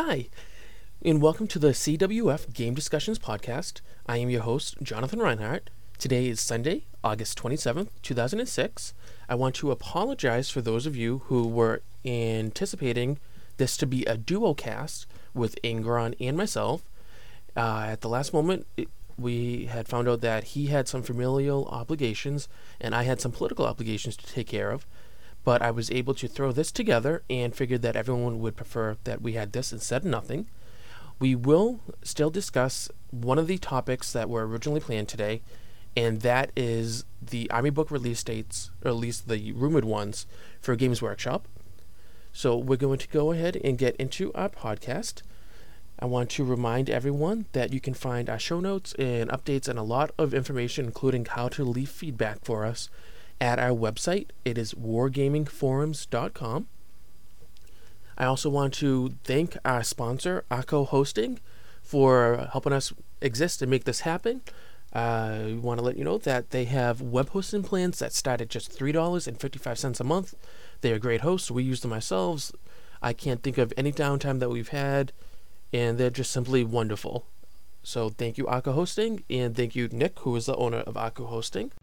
Hi, and welcome to the CWF Game Discussions Podcast. I am your host, Jonathan Reinhardt. Today is Sunday, August 27th, 2006. I want to apologize for those of you who were anticipating this to be a duo cast with Ingron and myself. At the last moment, we had found out that he had some familial obligations and I had some political obligations to take care of. But I was able to throw this together and figured that everyone would prefer that we had this instead of nothing. We will still discuss one of the topics that were originally planned today, and that is the Army book release dates, or at least the rumored ones, for Games Workshop. So we're going to go ahead and get into our podcast. I want to remind everyone that you can find our show notes and updates and a lot of information, including how to leave feedback for us, at our website. It is wargamingforums.com. I also want to thank our sponsor, Akko Hosting, for helping us exist and make this happen. I want to let you know that they have web hosting plans that start at just $3.55 a month. They are great hosts. We use them ourselves. I can't think of any downtime that we've had, and they're just simply wonderful. So thank you, Akko Hosting, and thank you, Nick, who is the owner of Akko Hosting.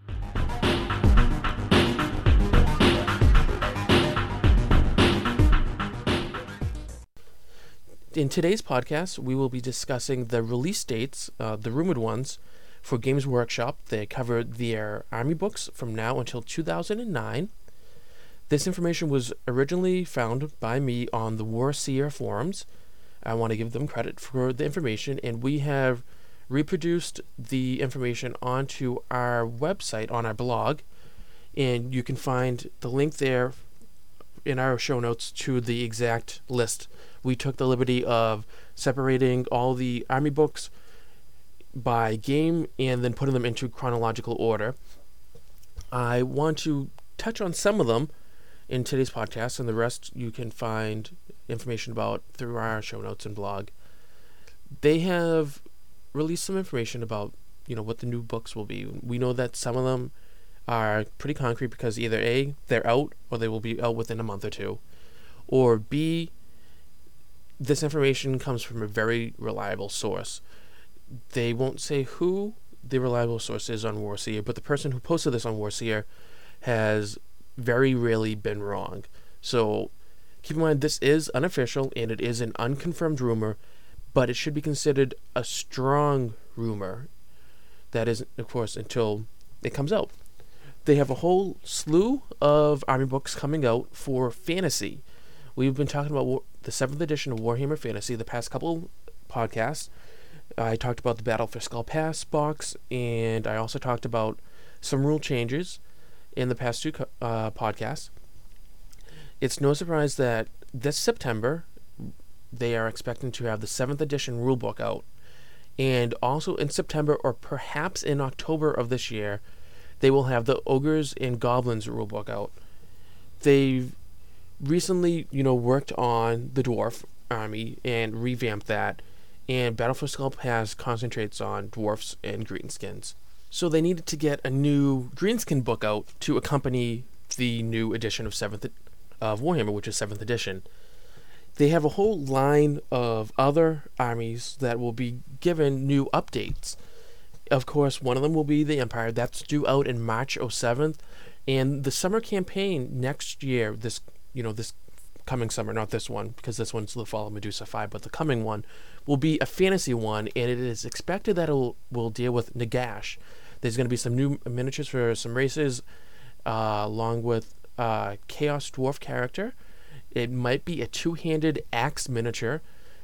In today's podcast, we will be discussing the release dates, the rumored ones, for Games Workshop. They cover their Army books from now until 2009. This information was originally found by me on the Warseer forums. I want to give them credit for the information, and we have reproduced the information onto our website, on our blog, and you can find the link there in our show notes to the exact list. We took the liberty of separating all the Army books by game and then putting them into chronological order. I want to touch on some of them in today's podcast, and the rest you can find information about through our show notes and blog. They have released some information about, what the new books will be. We know that some of them are pretty concrete because either A, they're out, or they will be out within a month or two, or B, this information comes from a very reliable source. They won't say who the reliable source is on Warseer, but the person who posted this on Warseer has very rarely been wrong. So keep in mind, this is unofficial and it is an unconfirmed rumor, but it should be considered a strong rumor. That is, of course, until it comes out. They have a whole slew of Army books coming out for fantasy. We've been talking about the 7th edition of Warhammer Fantasy the past couple podcasts. I talked about the Battle for Skull Pass box, and I also talked about some rule changes in the past two podcasts. It's no surprise that this September, they are expecting to have the 7th edition rulebook out. And also in September, or perhaps in October of this year, they will have the Ogres and Goblins rulebook out. They've recently, worked on the Dwarf Army and revamped that, and Battle for Skull Pass concentrates on dwarfs and greenskins. So they needed to get a new greenskin book out to accompany the new edition of Warhammer, which is 7th edition. They have a whole line of other armies that will be given new updates. Of course, one of them will be the Empire. That's due out in March 07th, and the summer campaign next year, this coming summer, not this one, because this one's the Fall of Medusa 5, but the coming one will be a fantasy one, and it is expected that it will deal with Nagash. There's going to be some new miniatures for some races, along with Chaos Dwarf character. It might be a two-handed axe miniature.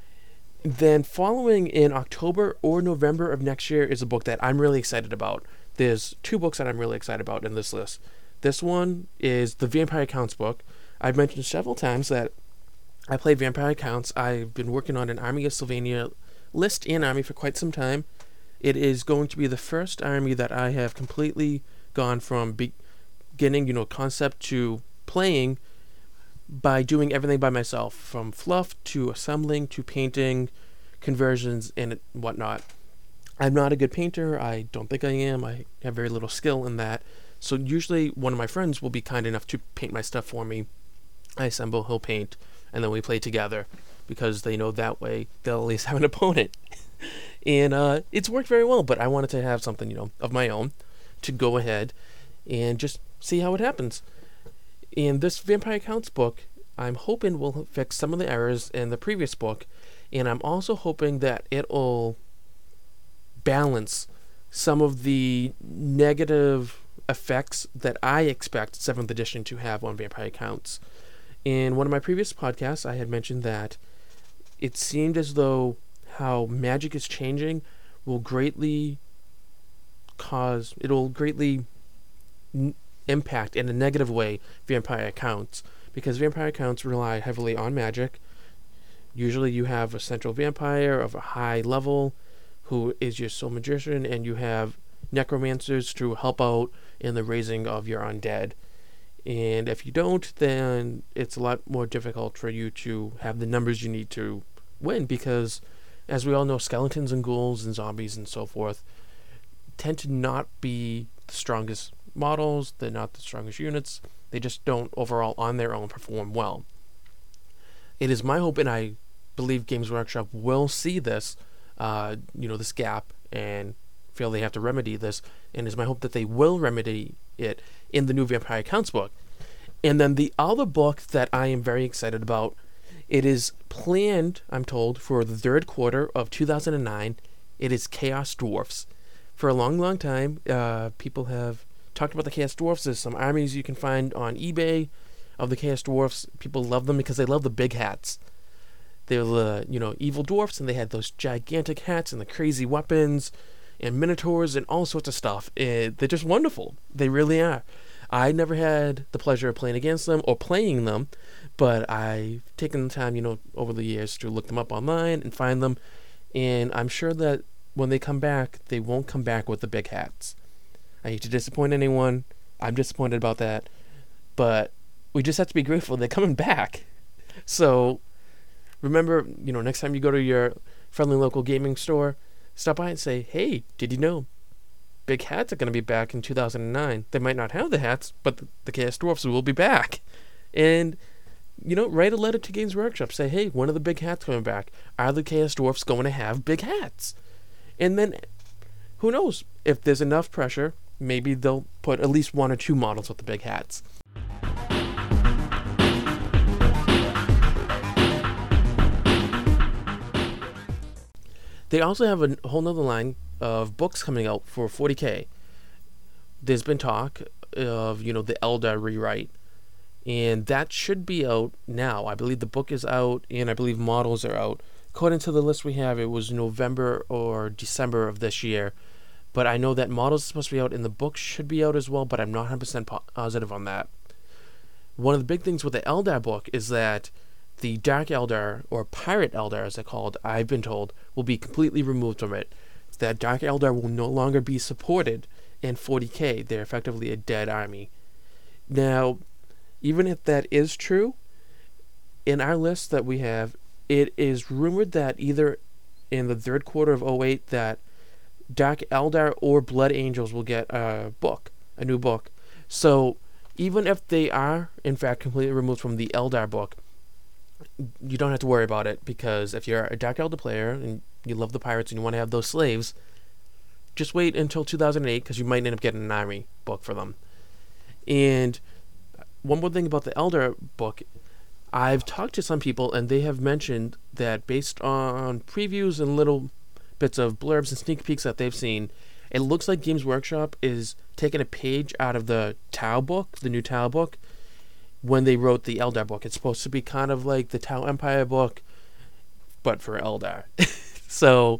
Then following in October or November of next year is a book that I'm really excited about. There's two books that I'm really excited about in this list. This one is the Vampire Counts book. I've mentioned several times that I play Vampire Counts. I've been working on an Army of Sylvania list and army for quite some time. It is going to be the first army that I have completely gone from beginning, concept to playing by doing everything by myself, from fluff to assembling to painting, conversions, and whatnot. I'm not a good painter. I don't think I am. I have very little skill in that. So usually one of my friends will be kind enough to paint my stuff for me. I assemble, he'll paint, and then we play together. because they know that way they'll at least have an opponent. And it's worked very well, but I wanted to have something, of my own to go ahead and just see how it happens. And this Vampire Counts book, I'm hoping will fix some of the errors in the previous book, and I'm also hoping that it'll balance some of the negative effects that I expect 7th edition to have on Vampire Counts. In one of my previous podcasts, I had mentioned that it seemed as though how Magic is changing will greatly impact in a negative way Vampire Counts, because Vampire Counts rely heavily on Magic. Usually you have a central vampire of a high level who is your sole magician, and you have necromancers to help out in the raising of your undead. And if you don't, then it's a lot more difficult for you to have the numbers you need to win, because as we all know, skeletons and ghouls and zombies and so forth tend to not be the strongest models. They're not the strongest units. They just don't overall on their own perform well. It is my hope, and I believe Games Workshop will see this, this gap, and feel they have to remedy this, and it's my hope that they will remedy it in the new Vampire Counts book. And then the other book that I am very excited about, it is planned, I'm told, for the third quarter of 2009. It is Chaos Dwarfs. For a long, long time, people have talked about the Chaos Dwarfs. There's some armies you can find on eBay of the Chaos Dwarfs. People love them because they love the big hats. They're the, evil dwarfs, and they had those gigantic hats and the crazy weapons and minotaurs and all sorts of stuff. They're just wonderful. They really are. I never had the pleasure of playing against them or playing them, but I've taken the time, over the years to look them up online and find them, and I'm sure that when they come back, they won't come back with the big hats. I hate to disappoint anyone. I'm disappointed about that, but we just have to be grateful they're coming back. So remember, next time you go to your friendly local gaming store, stop by and say, hey, did you know big hats are going to be back in 2009? They might not have the hats, but the Chaos Dwarfs will be back. And, write a letter to Games Workshop. Say, hey, when are the big hats coming back? Are the Chaos Dwarfs going to have big hats? And then, who knows? If there's enough pressure, maybe they'll put at least 1 or 2 models with the big hats. They also have a whole nother line of books coming out for 40K. There's been talk of, the Eldar rewrite, and that should be out now. I believe the book is out, and I believe models are out. According to the list we have, it was November or December of this year, but I know that models are supposed to be out, and the book should be out as well, but I'm not 100% positive on that. One of the big things with the Eldar book is that the Dark Eldar, or Pirate Eldar as they're called, I've been told, will be completely removed from it. That Dark Eldar will no longer be supported in 40K. They're effectively a dead army. Now, even if that is true, in our list that we have, it is rumored that either in the third quarter of 2008 that Dark Eldar or Blood Angels will get a new book. So even if they are, in fact, completely removed from the Eldar book, you don't have to worry about it, because if you're a Dark Eldar player and you love the pirates and you want to have those slaves, just wait until 2008, because you might end up getting an army book for them. And one more thing about the Eldar book, I've talked to some people, and they have mentioned that based on previews and little bits of blurbs and sneak peeks that they've seen, it looks like Games Workshop is taking a page out of the Tau book, the new Tau book, when they wrote the Eldar book. It's supposed to be kind of like the Tau Empire book, but for Eldar. So,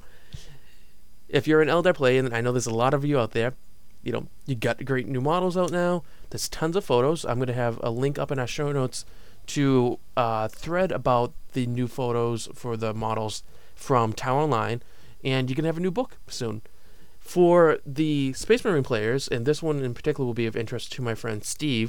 if you're an Eldar player, and I know there's a lot of you out there, you got great new models out now. There's tons of photos. I'm going to have a link up in our show notes to a thread about the new photos for the models from Tau Online, and you can have a new book soon. For the Space Marine players, and this one in particular will be of interest to my friend Steve,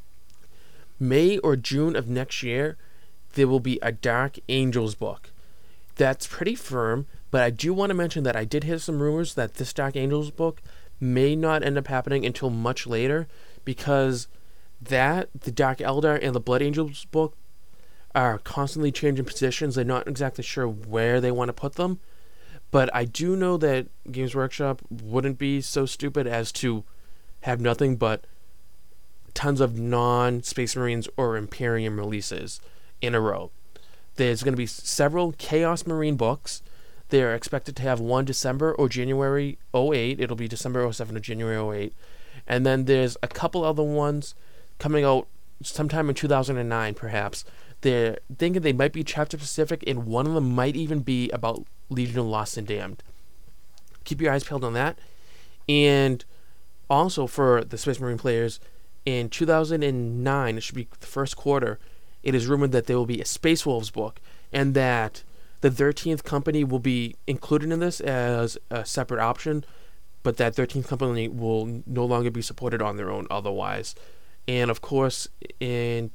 May or June of next year, there will be a Dark Angels book. That's pretty firm, but I do want to mention that I did hear some rumors that this Dark Angels book may not end up happening until much later, because the Dark Eldar and the Blood Angels book are constantly changing positions. They're not exactly sure where they want to put them. But I do know that Games Workshop wouldn't be so stupid as to have nothing but tons of non-Space Marines or Imperium releases in a row. There's going to be several Chaos Marine books. They're expected to have one December or January '08. It'll be December '07 or January '08. And then there's a couple other ones coming out sometime in 2009, perhaps. They're thinking they might be chapter specific, and one of them might even be about Legion of Lost and Damned. Keep your eyes peeled on that. And also for the Space Marine players, in 2009, it should be the first quarter, it is rumored that there will be a Space Wolves book, and that the 13th Company will be included in this as a separate option, but that 13th Company will no longer be supported on their own otherwise. And of course, in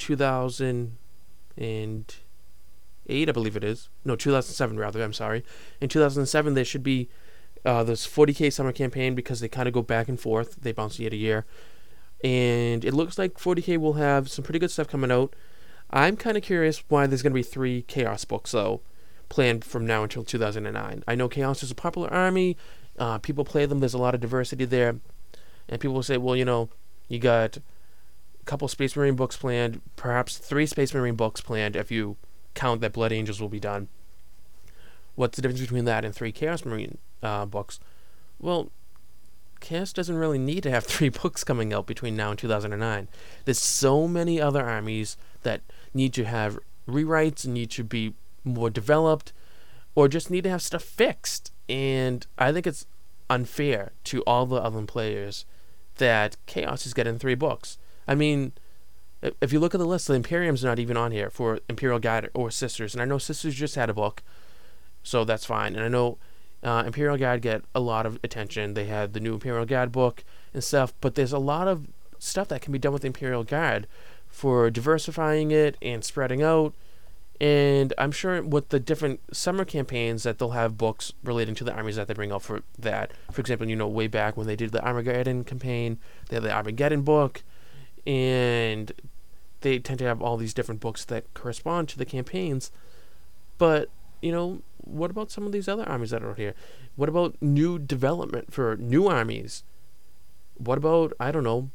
2008, I believe it is. No, 2007 rather, I'm sorry. In 2007, there should be this 40K summer campaign, because they kind of go back and forth. They bounce year to year. And it looks like 40K will have some pretty good stuff coming out. I'm kind of curious why there's going to be 3 Chaos books, though, planned from now until 2009. I know Chaos is a popular army. People play them. There's a lot of diversity there. And people will say, well, you got a couple Space Marine books planned, perhaps 3 Space Marine books planned if you count that Blood Angels will be done. What's the difference between that and 3 Chaos Marine books? Well, Chaos doesn't really need to have 3 books coming out between now and 2009. There's so many other armies that need to have rewrites and need to be more developed, or just need to have stuff fixed. And I think it's unfair to all the other players that Chaos is getting 3 books. I mean, if you look at the list, the Imperium's not even on here for Imperial Guide or Sisters. And I know Sisters just had a book, so that's fine. And I know Imperial Guide get a lot of attention. They had the new Imperial Guide book and stuff, but there's a lot of stuff that can be done with the Imperial Guide for diversifying it and spreading out. And I'm sure with the different summer campaigns that they'll have books relating to the armies that they bring out for that. For example, way back when they did the Armageddon campaign, they had the Armageddon book, and they tend to have all these different books that correspond to the campaigns. But, what about some of these other armies that are out here? What about new development for new armies? What about, I don't know,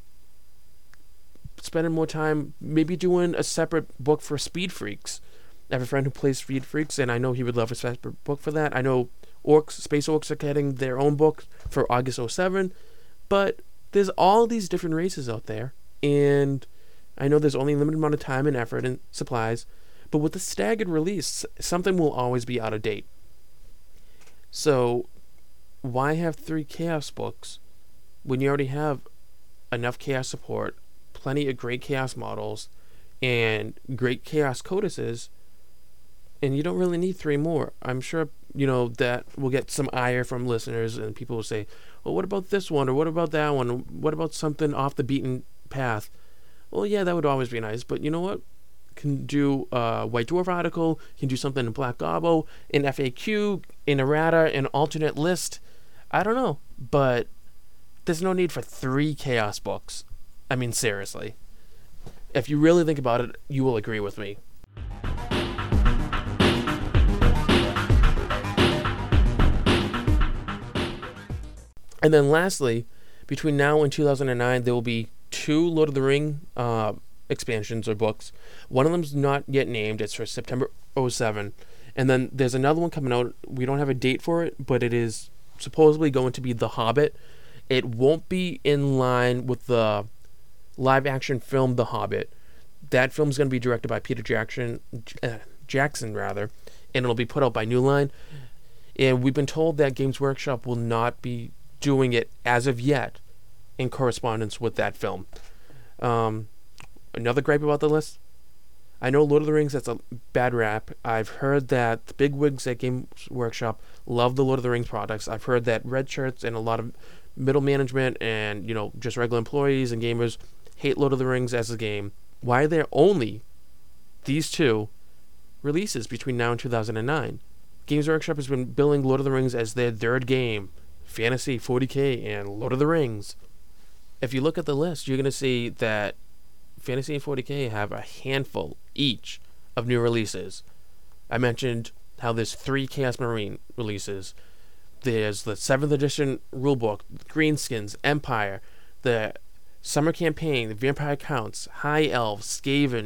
spending more time maybe doing a separate book for Speed Freaks? I have a friend who plays Speed Freaks, and I know he would love a separate book for that. I know Space Orcs are getting their own book for August 07, but there's all these different races out there, and I know there's only a limited amount of time and effort and supplies, but with the staggered release, something will always be out of date. So why have 3 Chaos books when you already have enough Chaos support, plenty of great Chaos models, and great Chaos codices, and you don't really need 3 more? I'm sure, that will get some ire from listeners, and people will say, well, what about this one, or what about that one, what about something off the beaten path? Well, yeah, that would always be nice, but you know what? Can do a White Dwarf article, can do something in Black Gobbo, in FAQ, in errata, in alternate list. I don't know, but there's no need for 3 Chaos books. I mean, seriously. If you really think about it, you will agree with me. And then lastly, between now and 2009, there will be 2 Lord of the Ring expansions or books. One of them's not yet named. It's for September 07. And then there's another one coming out. We don't have a date for it, but it is supposedly going to be The Hobbit. It won't be in line with the live-action film The Hobbit. That film's going to be directed by Peter Jackson, and it'll be put out by New Line. And we've been told that Games Workshop will not be doing it as of yet in correspondence with that film. Another gripe about the list, I know Lord of the Rings, that's a bad rap. I've heard that the big wigs at Games Workshop love the Lord of the Rings products. I've heard that red shirts and a lot of middle management and, just regular employees and gamers hate Lord of the Rings as a game. Why are there only these 2 releases between now and 2009? Games Workshop has been billing Lord of the Rings as their 3rd game. Fantasy, 40K, and Lord of the Rings. If you look at the list, you're going to see that Fantasy and 40K have a handful each of new releases. I mentioned how there's 3 Chaos Marine releases. There's the 7th edition rulebook, Greenskins, Empire, the Summer Campaign, the Vampire Counts, High Elves, Skaven,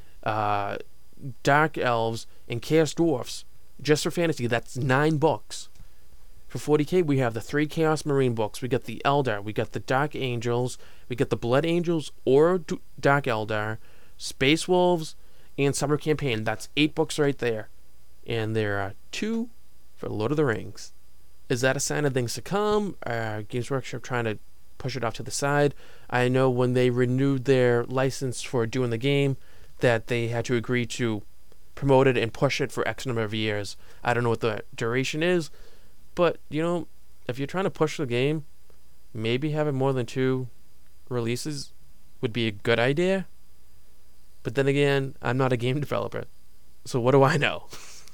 Dark Elves, and Chaos Dwarfs. Just for Fantasy, that's 9 books. For 40K, we have the 3 Chaos Marine books. We got the Eldar, we got the Dark Angels, we got the Blood Angels or Dark Eldar, Space Wolves, and Summer Campaign. That's 8 books right there. And there are 2 for Lord of the Rings. Is that a sign of things to come? Games Workshop trying to push it off to the side? I know when they renewed their license for doing the game that they had to agree to promote it and push it for X number of years. I don't know what the duration is, but, if you're trying to push the game, maybe having more than 2 releases would be a good idea. But then again, I'm not a game developer, so what do I know?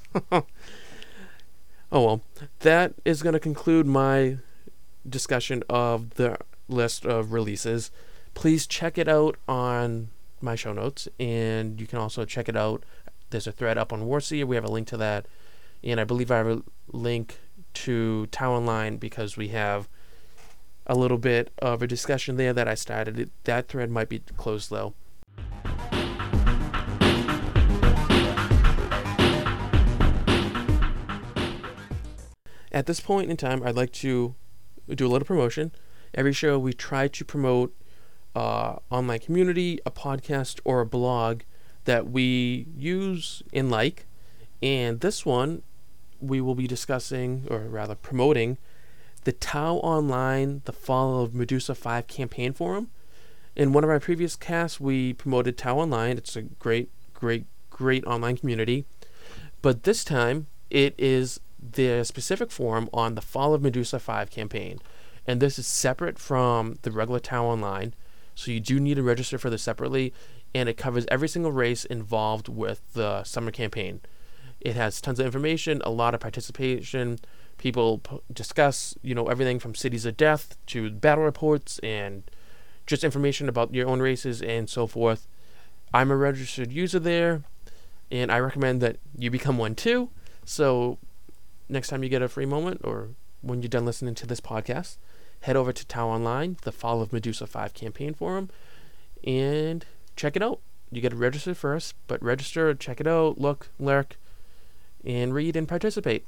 Oh well, that is going to conclude my discussion of the list of releases. Please check it out on my show notes, and you can also check it out. There's a thread up on Warseer. We have a link to that, and I believe I have a link to Tau Online because we have a little bit of a discussion there that I started. That thread might be closed though. At this point in time, I'd like to do a little promotion. Every show we try to promote online community, a podcast, or a blog that we use and like. And this one, we will be discussing, or rather promoting, the Tau Online, the Fall of Medusa 5 campaign forum. In one of our previous casts, we promoted Tau Online. It's a great online community. But this time, it is the specific forum on the Fall of Medusa 5 campaign. And this is separate from the regular Tau Online, so you do need to register for this separately, and it covers every single race involved with the summer campaign. It has tons of information, a lot of participation. People discuss, everything from Cities of Death to battle reports and just information about your own races and so forth. I'm a registered user there, and I recommend that you become one too. So next time you get a free moment, or when you're done listening to this podcast, head over to Tau Online, the Fall of Medusa 5 campaign forum, and check it out. You got to register first, but register, check it out, look, lurk, and read and participate.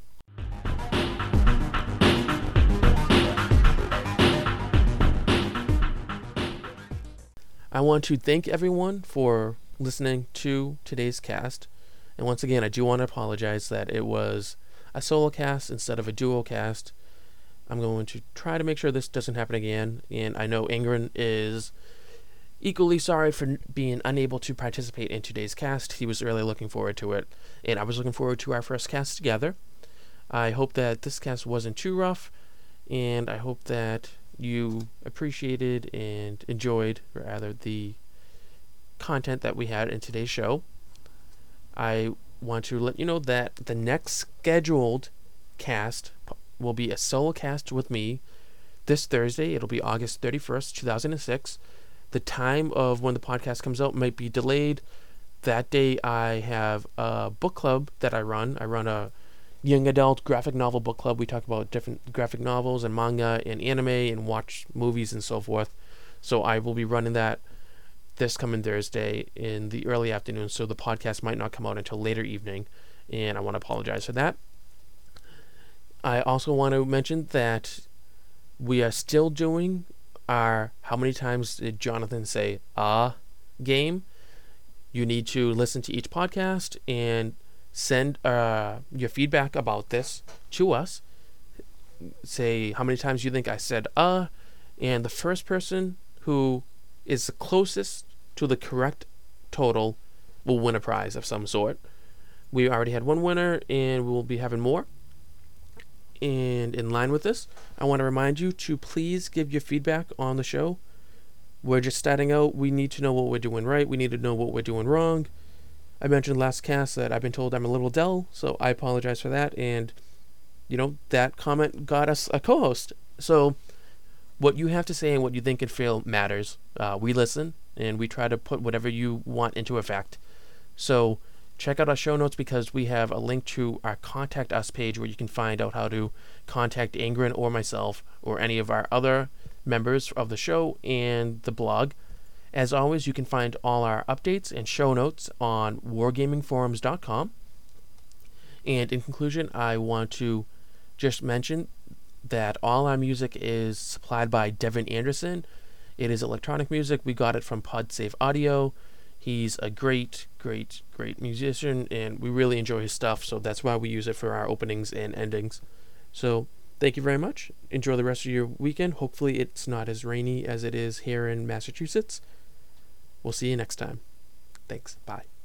I want to thank everyone for listening to today's cast. And once again, I do want to apologize that it was a solo cast instead of a duo cast. I'm going to try to make sure this doesn't happen again. And I know Ingrid is equally sorry for being unable to participate in today's cast. He was really looking forward to it, and I was looking forward to our first cast together. I hope that this cast wasn't too rough, and I hope that you appreciated and enjoyed, rather, the content that we had in today's show. I want to let you know that the next scheduled cast will be a solo cast with me this Thursday. It'll be August 31st, 2006. The time of when the podcast comes out might be delayed. That day I have a book club that I run. I run a young adult graphic novel book club. We talk about different graphic novels and manga and anime and watch movies and so forth. So I will be running that this coming Thursday in the early afternoon, so the podcast might not come out until later evening, and I want to apologize for that. I also want to mention that we are still doing our How Many Times Did Jonathan Say game. You need to listen to each podcast and send your feedback about this to us. Say how many times you think I said and the first person who is the closest to the correct total will win a prize of some sort. We already had one winner, and we will be having more. And in line with this, I want to remind you to please give your feedback on the show. We're just starting out. We need to know what we're doing right. We need to know what we're doing wrong. I mentioned last cast that I've been told I'm a little dull, so I apologize for that. And, that comment got us a co-host. So what you have to say and what you think and feel matters. We listen, and we try to put whatever you want into effect. So check out our show notes because we have a link to our Contact Us page where you can find out how to contact Ingrid or myself or any of our other members of the show and the blog. As always, you can find all our updates and show notes on wargamingforums.com. And in conclusion, I want to just mention that all our music is supplied by Devin Anderson. It is electronic music. We got it from PodSafe Audio. He's a great musician, and we really enjoy his stuff, so that's why we use it for our openings and endings. So thank you very much. Enjoy the rest of your weekend. Hopefully it's not as rainy as it is here in Massachusetts. We'll see you next time. Thanks. Bye.